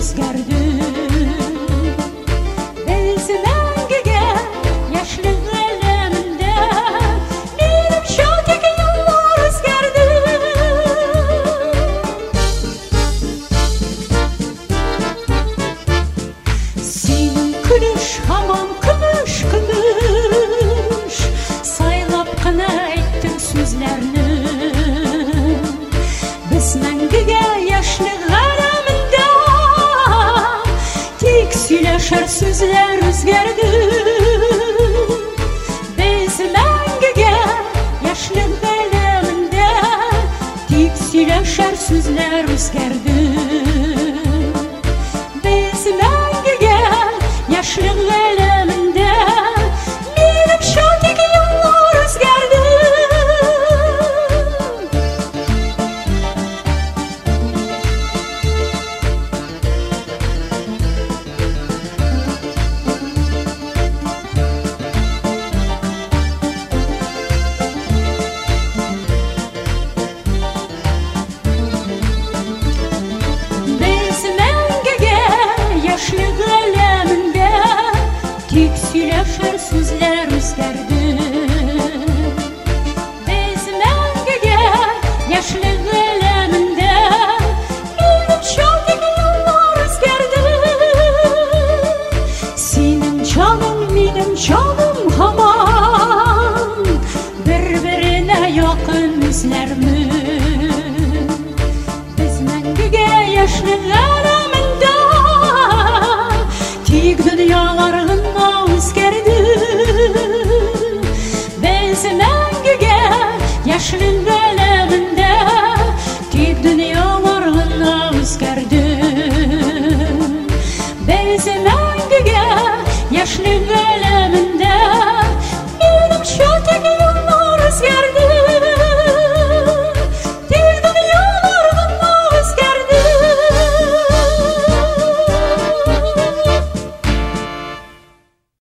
үзгәрде. Без мәңгегә яшьлек галәмендә минемчә тик еллар үзгәрде. Синең көлеш һаман көмеш, сайлап кына әйттең сүзләрне. Без мәңгегә яшьлек галәмендә тик сөйләшер сүзләр үзгәрде. Без мәңгегә яшьлек галәмендә тик сөйләшер сүзләр үзгәрде.